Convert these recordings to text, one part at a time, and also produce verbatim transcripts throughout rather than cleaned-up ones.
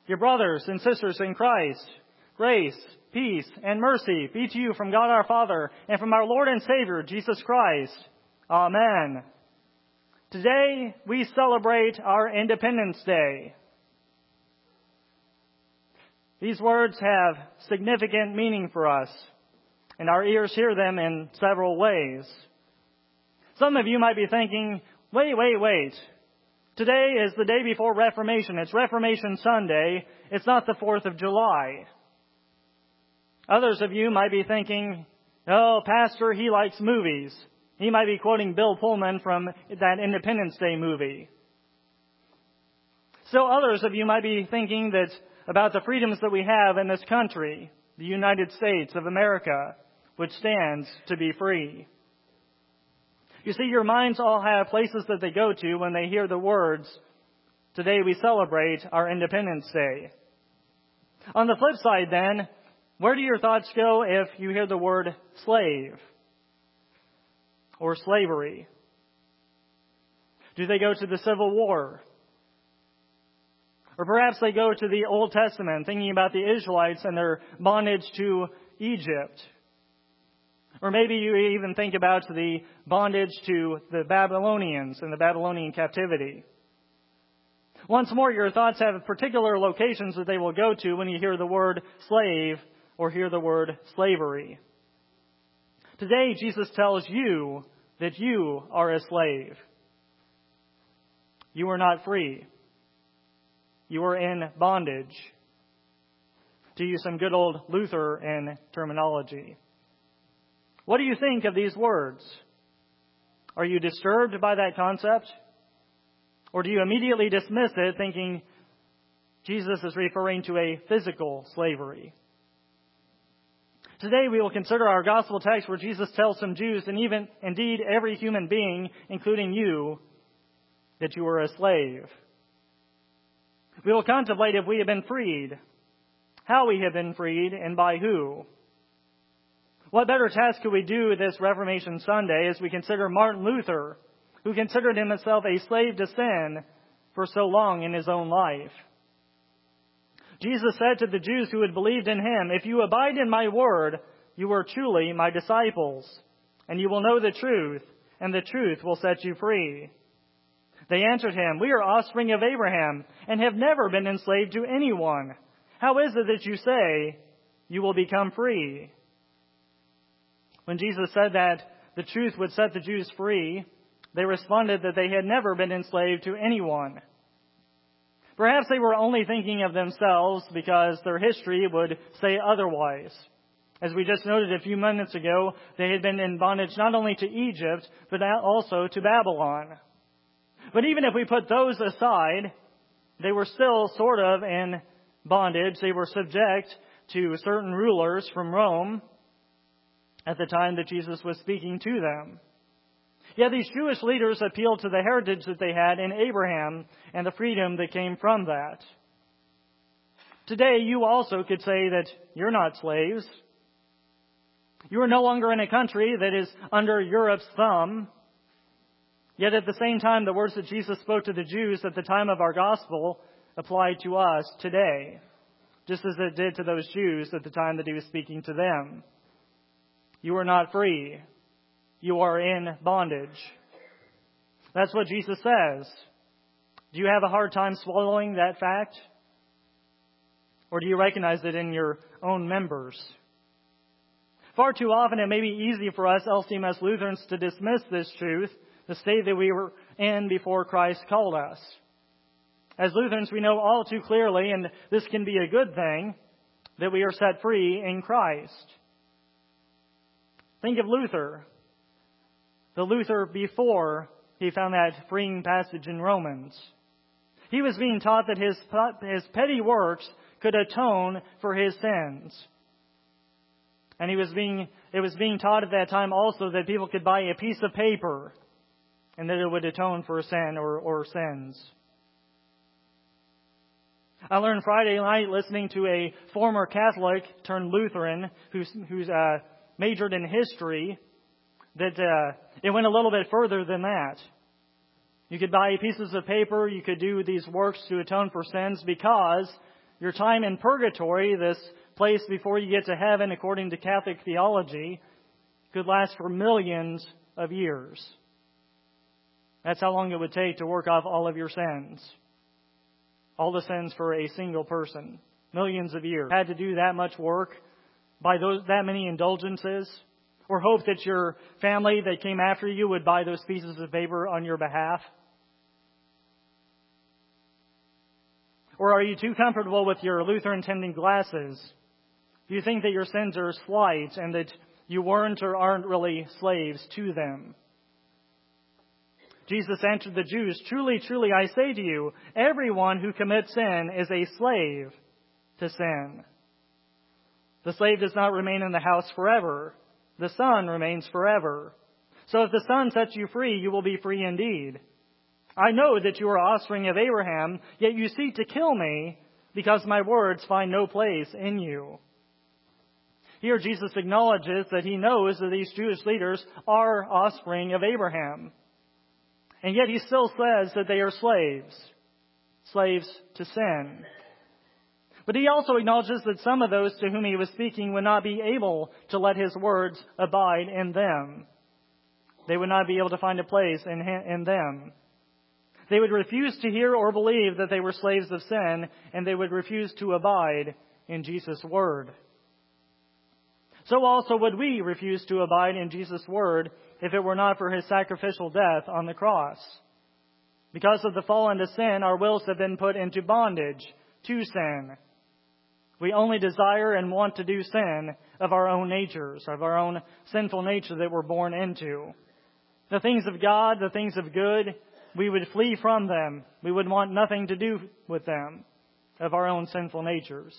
Your brothers and sisters in Christ, grace, peace, and mercy be to you from God our Father and from our Lord and Savior, Jesus Christ. Amen. Today we celebrate our Independence Day. These words have significant meaning for us, and our ears hear them in several ways. Some of you might be thinking, wait, wait, wait. Today is the day before Reformation. It's Reformation Sunday. It's not the fourth of July. Others of you might be thinking, oh, Pastor, he likes movies. He might be quoting Bill Pullman from that Independence Day movie. Still others of you might be thinking that about the freedoms that we have in this country, the United States of America, which stands to be free. You see, your minds all have places that they go to when they hear the words, today we celebrate our Independence Day. On the flip side then, where do your thoughts go if you hear the word slave or slavery? Do they go to the Civil War? Or perhaps they go to the Old Testament, thinking about the Israelites and their bondage to Egypt. Or maybe you even think about the bondage to the Babylonians and the Babylonian captivity. Once more, your thoughts have particular locations that they will go to when you hear the word slave or hear the word slavery. Today, Jesus tells you that you are a slave. You are not free. You are in bondage. To use some good old Lutheran terminology. What do you think of these words? Are you disturbed by that concept? Or do you immediately dismiss it thinking Jesus is referring to a physical slavery? Today we will consider our gospel text where Jesus tells some Jews and even indeed every human being, including you, that you are a slave. We will contemplate if we have been freed, how we have been freed, and by who. What better task could we do this Reformation Sunday as we consider Martin Luther, who considered himself a slave to sin for so long in his own life? Jesus said to the Jews who had believed in him, if you abide in my word, you are truly my disciples, and you will know the truth, and the truth will set you free. They answered him, we are offspring of Abraham and have never been enslaved to anyone. How is it that you say you will become free? When Jesus said that the truth would set the Jews free, they responded that they had never been enslaved to anyone. Perhaps they were only thinking of themselves because their history would say otherwise. As we just noted a few minutes ago, they had been in bondage not only to Egypt, but also to Babylon. But even if we put those aside, they were still sort of in bondage. They were subject to certain rulers from Rome at the time that Jesus was speaking to them. Yet these Jewish leaders appealed to the heritage that they had in Abraham and the freedom that came from that. Today, you also could say that you're not slaves. You are no longer in a country that is under Europe's thumb. Yet at the same time, the words that Jesus spoke to the Jews at the time of our gospel apply to us today, just as it did to those Jews at the time that he was speaking to them. You are not free. You are in bondage. That's what Jesus says. Do you have a hard time swallowing that fact? Or do you recognize it in your own members? Far too often it may be easy for us L C M S Lutherans to dismiss this truth, the state that we were in before Christ called us. As Lutherans, we know all too clearly, and this can be a good thing, that we are set free in Christ. Think of Luther. The Luther before he found that freeing passage in Romans. He was being taught that his, his petty works could atone for his sins. And he was being, it was being taught at that time also that people could buy a piece of paper and that it would atone for sin or, or sins. I learned Friday night listening to a former Catholic turned Lutheran who's, who's uh, majored in history that uh, it went a little bit further than that. You could buy pieces of paper, you could do these works to atone for sins because Your time in purgatory, this place before you get to heaven according to Catholic theology, could last for millions of years. That's how long it would take to work off all of your sins. All the sins for a single person. Millions of years. Had to do that much work by those that many indulgences, or hope that your family that came after you would buy those pieces of paper on your behalf? Or are you too comfortable with your Lutheran tinted glasses? Do you think that your sins are slight and that you weren't or aren't really slaves to them? Jesus answered the Jews, "Truly, truly, I say to you, everyone who commits sin is a slave to sin. The slave does not remain in the house forever. The Son remains forever. So if the Son sets you free, you will be free indeed. I know that you are offspring of Abraham, yet you seek to kill me because my words find no place in you." Here Jesus acknowledges that he knows that these Jewish leaders are offspring of Abraham. And yet he still says that they are slaves, slaves to sin. But he also acknowledges that some of those to whom he was speaking would not be able to let his words abide in them. They would not be able to find a place in, in them. They would refuse to hear or believe that they were slaves of sin, and they would refuse to abide in Jesus' word. So also would we refuse to abide in Jesus' word if it were not for his sacrificial death on the cross. Because of the fall into sin, our wills have been put into bondage to sin. We only desire and want to do sin of our own natures, of our own sinful nature that we're born into. The things of God, the things of good, we would flee from them. We would want nothing to do with them, of our own sinful natures.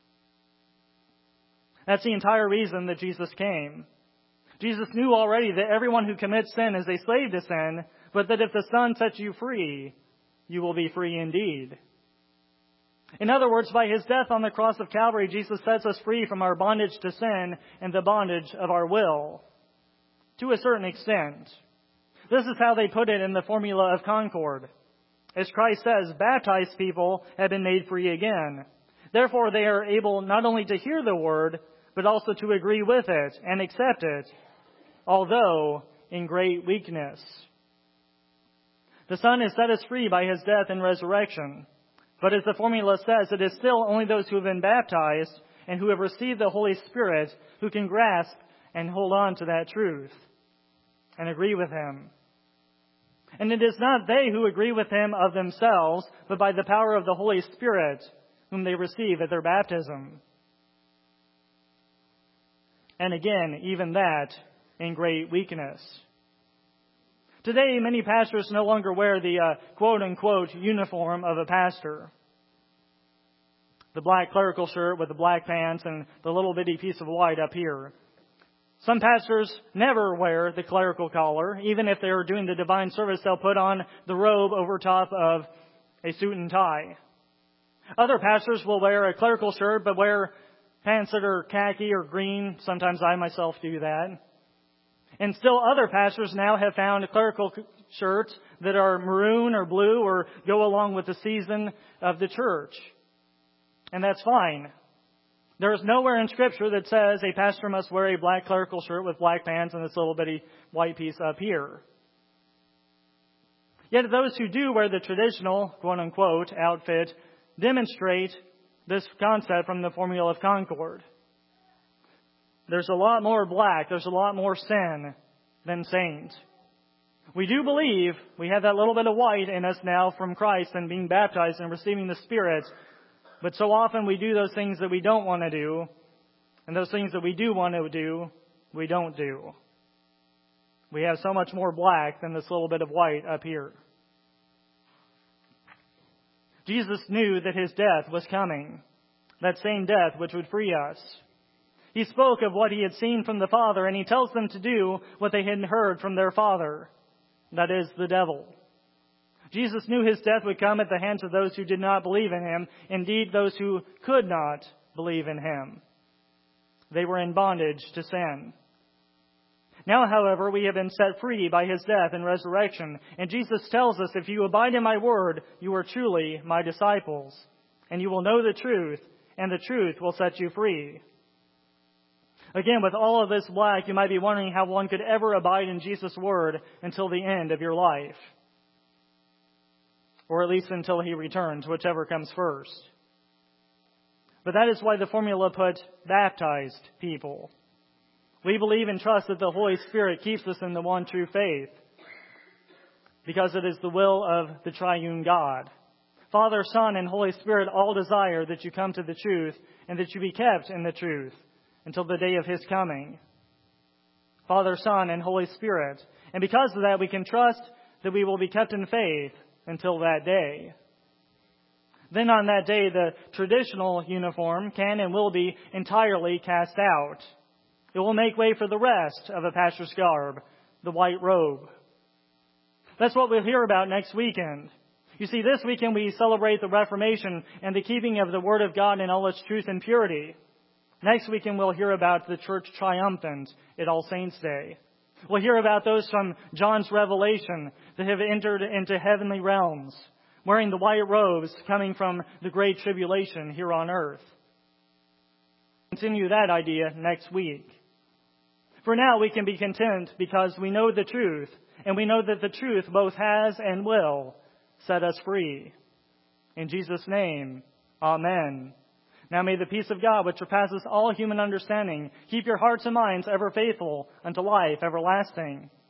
That's the entire reason that Jesus came. Jesus knew already that everyone who commits sin is a slave to sin, but that if the Son sets you free, you will be free indeed. In other words, by his death on the cross of Calvary, Jesus sets us free from our bondage to sin and the bondage of our will, to a certain extent. This is how they put it in the formula of Concord. As Christ says, baptized people have been made free again. Therefore, they are able not only to hear the word, but also to agree with it and accept it, although in great weakness. The Son has set us free by his death and resurrection. But as the formula says, it is still only those who have been baptized and who have received the Holy Spirit who can grasp and hold on to that truth and agree with him. And it is not they who agree with him of themselves, but by the power of the Holy Spirit whom they receive at their baptism. And again, even that in great weakness. Today, many pastors no longer wear the uh, quote-unquote uniform of a pastor. The black clerical shirt with the black pants and the little bitty piece of white up here. Some pastors never wear the clerical collar. Even if they are doing the divine service, they'll put on the robe over top of a suit and tie. Other pastors will wear a clerical shirt but wear pants that are khaki or green. Sometimes I myself do that. And still other pastors now have found clerical shirts that are maroon or blue or go along with the season of the church. And that's fine. There is nowhere in Scripture that says a pastor must wear a black clerical shirt with black pants and this little bitty white piece up here. Yet those who do wear the traditional, quote-unquote, outfit demonstrate this concept from the formula of Concord. There's a lot more black, there's a lot more sin than saint. We do believe we have that little bit of white in us now from Christ and being baptized and receiving the Spirit. But so often we do those things that we don't want to do, and those things that we do want to do, we don't do. We have so much more black than this little bit of white up here. Jesus knew that his death was coming, that same death which would free us. He spoke of what he had seen from the Father, and he tells them to do what they had heard from their father, that is, the devil. Jesus knew his death would come at the hands of those who did not believe in him, indeed those who could not believe in him. They were in bondage to sin. Now, however, we have been set free by his death and resurrection, and Jesus tells us, if you abide in my word, you are truly my disciples. and you will know the truth, and the truth will set you free. Again, with all of this black, you might be wondering how one could ever abide in Jesus' word until the end of your life. Or at least until he returns, whichever comes first. But that is why the formula put baptized people. We believe and trust that the Holy Spirit keeps us in the one true faith, because it is the will of the triune God. Father, Son, and Holy Spirit all desire that you come to the truth and that you be kept in the truth until the day of his coming. Father, Son, and Holy Spirit. And because of that, we can trust that we will be kept in faith until that day. Then on that day, the traditional uniform can and will be entirely cast out. It will make way for the rest of a pastor's garb, the white robe. That's what we'll hear about next weekend. You see, this weekend we celebrate the Reformation and the keeping of the Word of God in all its truth and purity. Next weekend we'll hear about the Church Triumphant at All Saints' Day. We'll hear about those from John's Revelation that have entered into heavenly realms, wearing the white robes coming from the Great Tribulation here on earth. Continue that idea next week. For now, we can be content because we know the truth, and we know that the truth both has and will set us free. In Jesus' name, amen. Now may the peace of God, which surpasses all human understanding, keep your hearts and minds ever faithful unto life everlasting.